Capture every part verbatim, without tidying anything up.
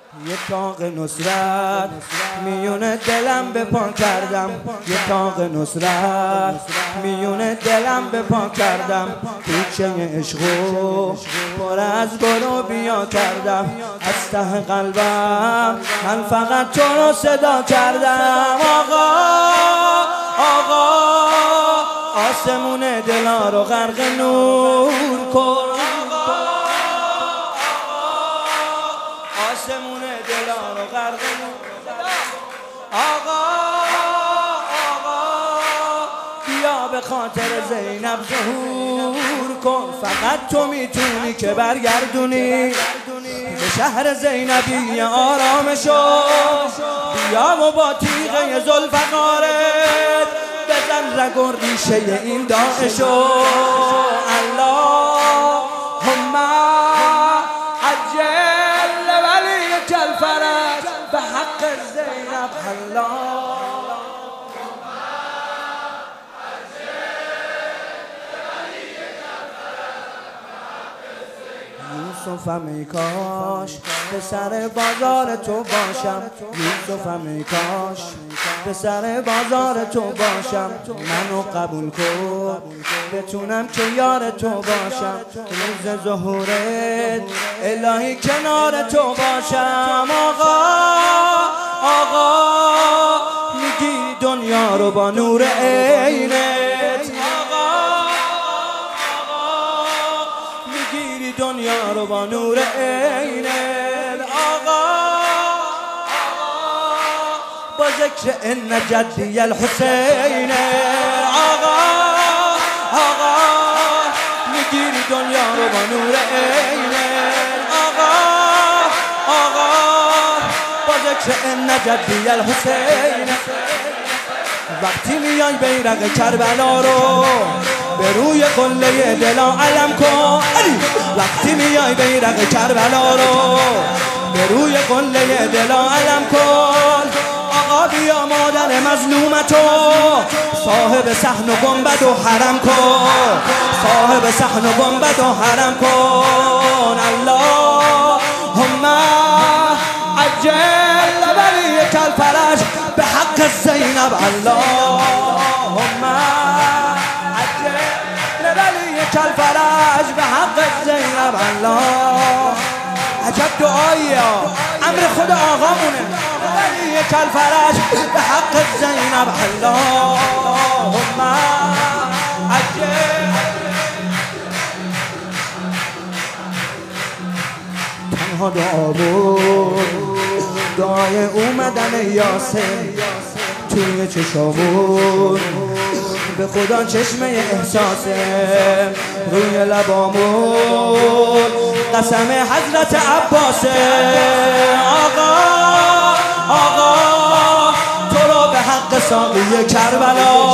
یه تاق نصرت میونه دلم به پا کردم، یه تاق نصرت میونه دلم به پا کردم، کوچه عشقو پر از برو بیا کردم، از ته قلبم من فقط تو رو صدا کردم. آقا آقا آسمون دلا رو غرق نور کن، آسمون دلا رو غرق نور. آقا آقا بیا به خاطر زینب ظهور کن، فقط تو میتونی که برگردونی به شهر زینبی آرامشو. بیا و با تیغه ذوالفقارت بزن رگ و ریشه این داعشو. اللهم عجل ولیک الفرج به حق زینب. الله یوسفم ای کاش به سر بازار تو باشم، یوسفم ای کاش به سر بازار تو باشم، منو قبول کن بتونم که یار تو باشم، روز ظهورت الهی کنار تو باشم. آقا آقا میگیری دنیا رو با نور عینت، دنیا رو با نور عینت. آقا با ذکر ان جدی الحسین. آقا آقا میگیری دنیا رو با نور عینت. آقا آقا با ذکر ان جدی الحسین. وقتی میای بیرق کربلا رو به روی قله دلا علم کن، وقتی میای بیرق کربلا رو به روی قله دلا علم کن. آقا بیا مادر مظلومتو صاحب صحن و گنبد و حرم کن، صاحب صحن و گنبد و حرم کن. اللهم عجل ولیک الفرج به حق زینب. اللهم ولیک الفرج به حق زینب. الله عجب دعایی ها، امر خود آقامونه. ولیک الفرج به حق زینب. اللهم عجل. تنها دعا بود دعای اومدن یاسر توی چشامون، به خدا چشمه احساسه روی لبامون، قسم حضرت عباسه. آقا آقا تو رو به حق ساقی کربلا،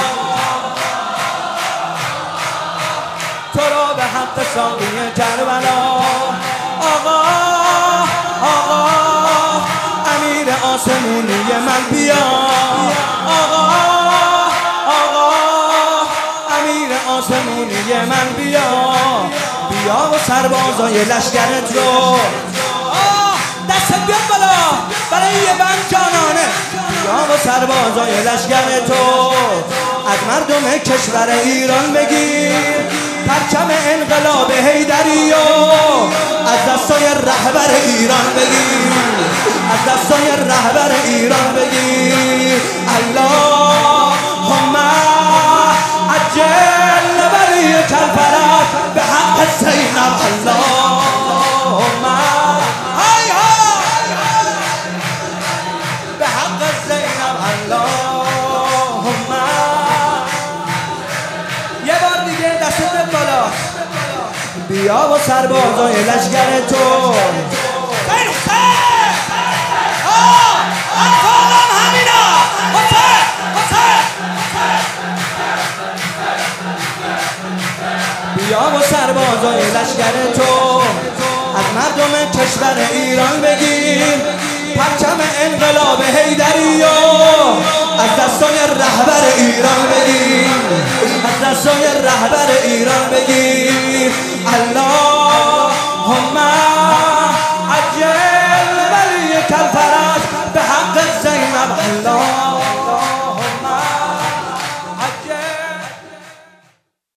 تو رو به حق ساقی کربلا. آقا آقا امیر آسمونی من بیا. آقا آقا امیر آسمونی من بیا، بیا و سربازای لشکرت رو دست بیاد بالا برای یه بند جانانه. بیا و سربازای لشکرت رو از مردم کشور ایران بگیر، پرچم انقلاب حیدری و از دستای رهبر ایران بگیر، از دستای رهبر ایران بگیر. اللهم عجل ولیک الفرج به حق زینب. اللهم های های به حق زینب. اللهم یه بار دیگه دستت بالا، بیا و سربازای لشکر تو. بیا و سربازای لشکر تو از مردم کشور ایران بگیر، پرچم انقلاب حیدری و از دستای رهبر ایران بگیر، از دستای رهبر ایران بگیر. اللهم عجل الله